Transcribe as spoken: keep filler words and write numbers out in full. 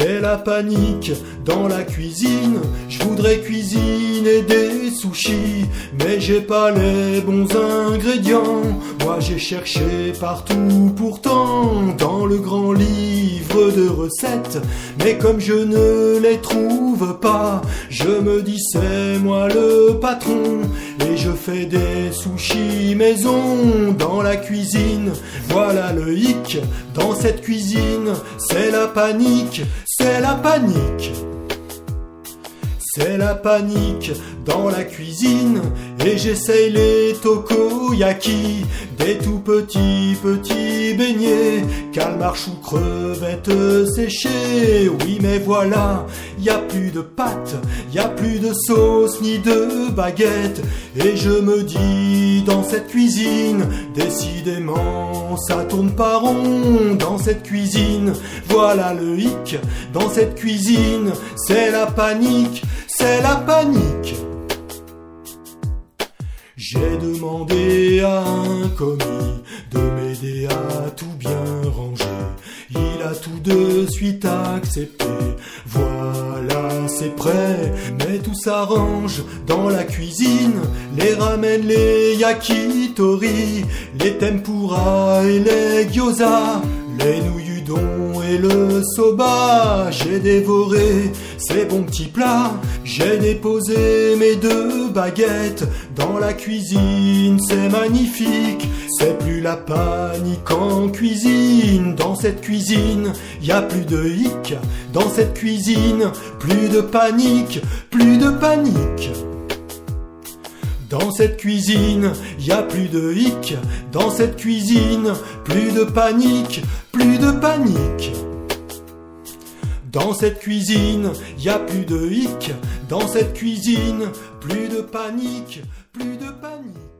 c'est la panique dans la cuisine. Je voudrais cuisiner des sushis, mais j'ai pas les bons ingrédients. Moi j'ai cherché partout pourtant dans le grand livre de recettes, mais comme je ne les trouve pas, je me dis c'est moi le patron, et je fais des sushis maison dans la cuisine. Voilà le hic dans cette cuisine, c'est la panique, c'est la panique. C'est la panique dans la cuisine, et j'essaye les takoyaki, des tout petits petits beignets, calmar, chou, crevettes séchées. Oui mais voilà, y a plus de pâtes, y a plus de sauce ni de baguette, et je me dis dans cette cuisine, décidément ça tourne pas rond dans cette cuisine. Voilà le hic dans cette cuisine, c'est la panique, c'est la panique. J'ai demandé à un commis de m'aider à tout bien ranger. Il a tout de suite accepté. Voilà, c'est prêt, mais tout s'arrange dans la cuisine. Les ramen, les yakitori, les tempura et les gyoza, les nouilles udon et le soba. J'ai dévoré ces bons petits plats, j'ai déposé mes deux baguettes dans la cuisine. C'est magnifique, c'est plus la panique en cuisine. Dans cette cuisine, y a plus de hic. Dans cette cuisine, plus de panique, plus de panique. Dans cette cuisine, y a plus de hic. Dans cette cuisine, plus de panique, plus de panique. Dans cette cuisine, y a plus de hic. Dans cette cuisine, plus de panique, plus de panique.